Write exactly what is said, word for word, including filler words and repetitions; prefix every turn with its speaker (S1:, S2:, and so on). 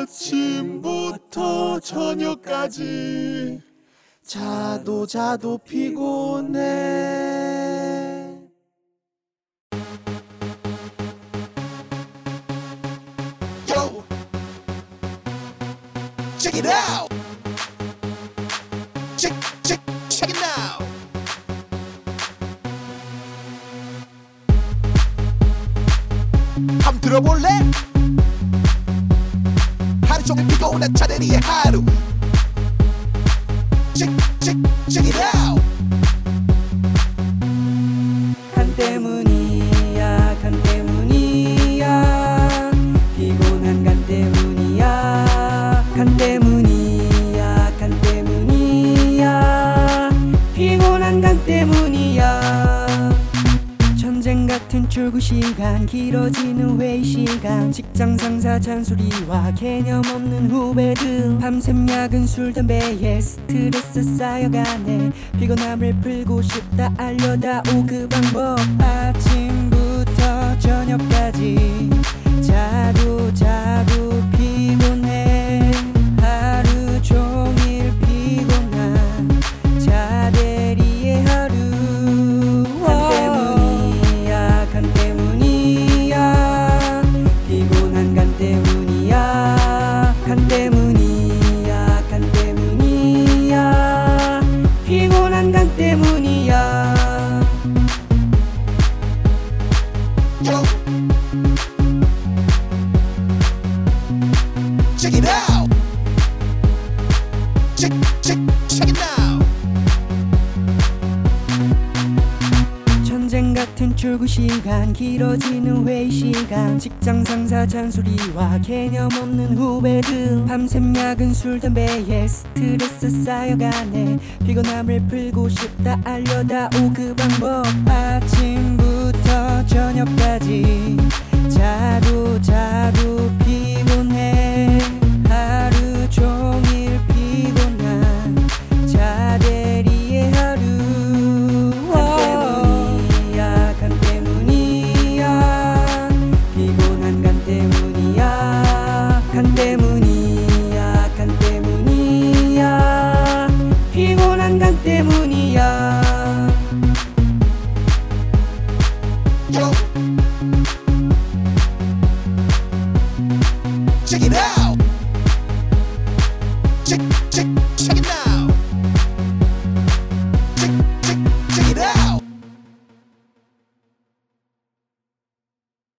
S1: 아침부터 저녁까지 자도 자도 피곤해. Yo, check it out. Check, check, check it out. 한번 들어볼래? 하루 종일 피곤한 차대리의 하루. Check, check, check it out.
S2: 간 때문이야, 간 때문이야. 피곤한 간 때문이야. 간 때문이야, 간 때문이야. 피곤한 간 때문이야. 전쟁 같은 출근 시간, 길어지는 회의 시간, 직장 상사 잔소리와 개념 없는 후배들, 밤샘 야근 술 담배에 스트레스 쌓여가네. 피곤함을 풀고 싶다 알려다오 그 방법. 아침부터 저녁까지 자도 자도 피곤해. 하루 종일 피곤한 자대리의 하루. 간 때문이야, 피곤한 간 때문이야. 간 때문이야, 간 때문이야. 피곤한 간 때문이야.
S1: Yo, check it out. Check, check, check it out.
S2: 전쟁 같은 출근 시간, 길어지는 회의 시간, 직장 상사 잔소리와 개념 없는 후배들, 밤샘 야근 술 담배에 스트레스 쌓여가네. 피곤함을 풀고 싶다 알려다오 그 방법. 아침부터 저녁까지 자도 자도 피곤해. 하루 종일 피곤한 자대리의 하루. 간 때문이야, 피곤한 간 때문이야. 간 때문이야, 간 때문이야. 피곤한 간 때문이야.
S1: Yo, check it out.